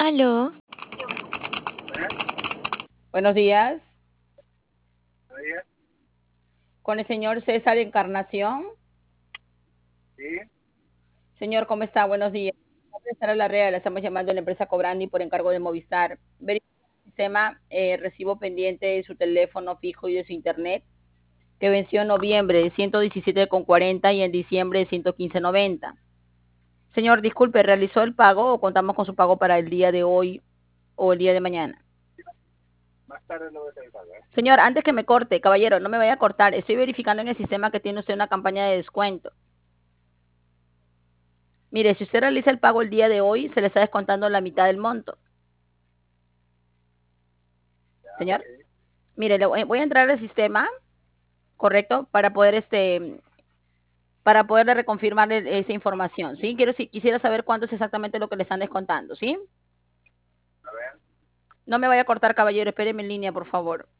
Aló, Buenos días, Oye, con el señor César Encarnación. sí, Señor, ¿cómo está? Buenos días. Mi nombre es Sara Larrea, le estamos llamando a la empresa Cobrandi por encargo de Movistar. Verifica el sistema, recibo pendiente de su teléfono fijo y de su internet, que venció en noviembre de 117,40 y en diciembre de 115,90. Señor, disculpe, ¿realizó el pago o contamos con su pago para el día de hoy o el día de mañana? más tarde lo voy a pagar. Señor, antes que me corte, caballero, no me vaya a cortar. Estoy verificando en el sistema que tiene usted una campaña de descuento. Mire, si usted realiza el pago el día de hoy, se le está descontando la mitad del monto. Ya, Señor, ok. mire, voy a entrar al sistema, correcto, para poder para poderle reconfirmar esa información, ¿sí? Quisiera saber cuánto es exactamente lo que le están descontando, ¿sí? A ver, No me vaya a cortar, caballero, espéreme en línea, por favor.